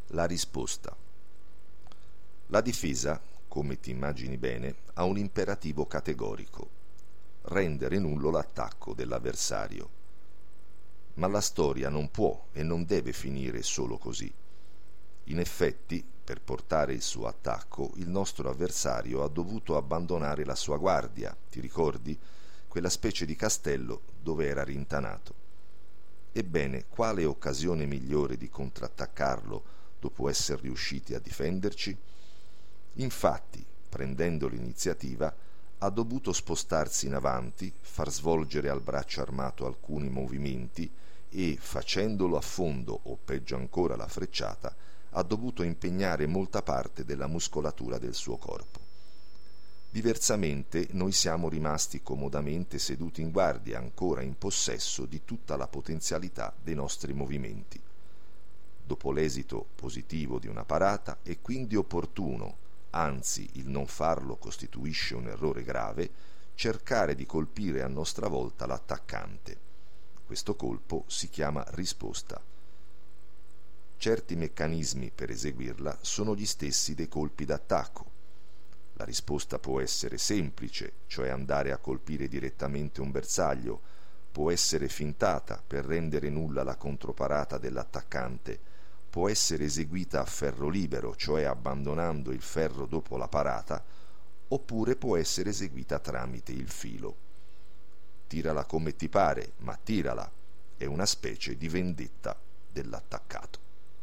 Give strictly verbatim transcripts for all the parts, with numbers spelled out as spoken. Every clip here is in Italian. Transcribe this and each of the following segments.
La risposta. La difesa, come ti immagini bene, ha un imperativo categorico: rendere nullo l'attacco dell'avversario. Ma la storia non può e non deve finire solo così. In effetti, per portare il suo attacco, il nostro avversario ha dovuto abbandonare la sua guardia, ti ricordi? Quella specie di castello dove era rintanato. Ebbene, quale occasione migliore di contrattaccarlo dopo essere riusciti a difenderci? Infatti, prendendo l'iniziativa, ha dovuto spostarsi in avanti, far svolgere al braccio armato alcuni movimenti e, facendolo a fondo o peggio ancora la frecciata, ha dovuto impegnare molta parte della muscolatura del suo corpo. Diversamente, noi siamo rimasti comodamente seduti in guardia, ancora in possesso di tutta la potenzialità dei nostri movimenti. Dopo l'esito positivo di una parata è quindi opportuno, anzi il non farlo costituisce un errore grave, cercare di colpire a nostra volta l'attaccante. Questo colpo si chiama risposta. Certi meccanismi per eseguirla sono gli stessi dei colpi d'attacco. La risposta può essere semplice, cioè andare a colpire direttamente un bersaglio, può essere fintata per rendere nulla la controparata dell'attaccante, può essere eseguita a ferro libero, cioè abbandonando il ferro dopo la parata, oppure può essere eseguita tramite il filo. Tirala come ti pare, ma tirala, è una specie di vendetta dell'attaccato.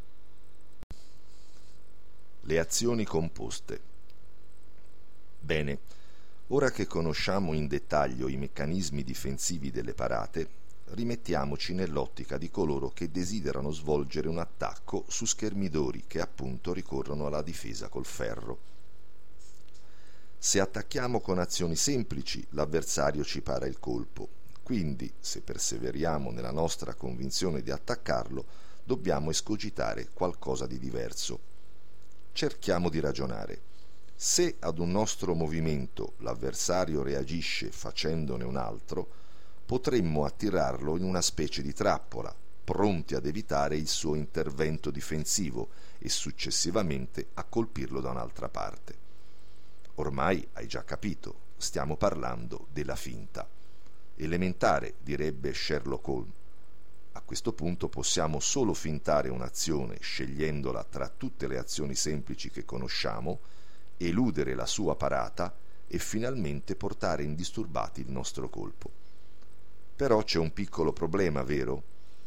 Le azioni composte. Bene, ora che conosciamo in dettaglio i meccanismi difensivi delle parate, rimettiamoci nell'ottica di coloro che desiderano svolgere un attacco su schermidori che appunto ricorrono alla difesa col ferro. Se attacchiamo con azioni semplici, l'avversario ci para il colpo, quindi se perseveriamo nella nostra convinzione di attaccarlo, dobbiamo escogitare qualcosa di diverso. Cerchiamo di ragionare. Se ad un nostro movimento l'avversario reagisce facendone un altro, potremmo attirarlo in una specie di trappola, pronti ad evitare il suo intervento difensivo e successivamente a colpirlo da un'altra parte. Ormai hai già capito, stiamo parlando della finta. Elementare, direbbe Sherlock Holmes. A questo punto possiamo solo fintare un'azione scegliendola tra tutte le azioni semplici che conosciamo, eludere la sua parata e finalmente portare indisturbati il nostro colpo. Però c'è un piccolo problema, vero?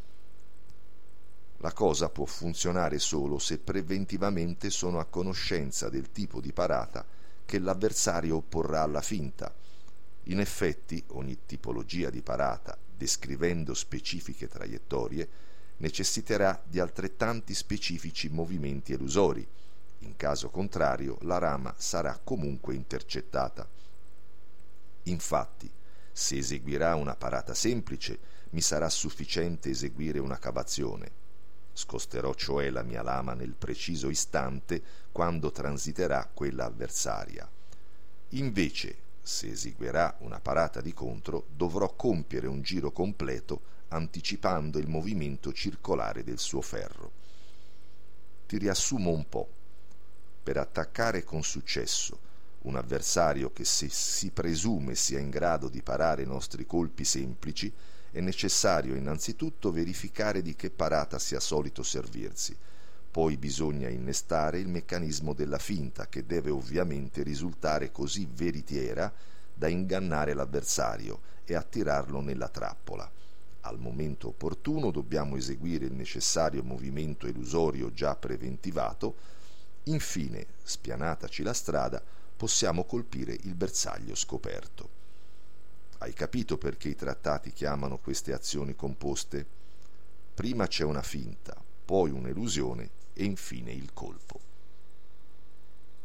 La cosa può funzionare solo se preventivamente sono a conoscenza del tipo di parata che l'avversario opporrà alla finta. In effetti, ogni tipologia di parata, descrivendo specifiche traiettorie, necessiterà di altrettanti specifici movimenti elusori. In caso contrario, la rama sarà comunque intercettata. Infatti, se eseguirà una parata semplice, mi sarà sufficiente eseguire una cavazione. Scosterò cioè la mia lama nel preciso istante quando transiterà quella avversaria. Invece, se eseguirà una parata di contro, dovrò compiere un giro completo anticipando il movimento circolare del suo ferro. Ti riassumo un po'. Per attaccare con successo un avversario che se si presume sia in grado di parare i nostri colpi semplici, è necessario innanzitutto verificare di che parata sia solito servirsi. Poi bisogna innestare il meccanismo della finta, che deve ovviamente risultare così veritiera da ingannare l'avversario e attirarlo nella trappola. Al momento opportuno dobbiamo eseguire il necessario movimento elusorio già preventivato. Infine, spianataci la strada, possiamo colpire il bersaglio scoperto. Hai capito perché i trattati chiamano queste azioni composte? Prima c'è una finta, poi un'elusione e infine il colpo.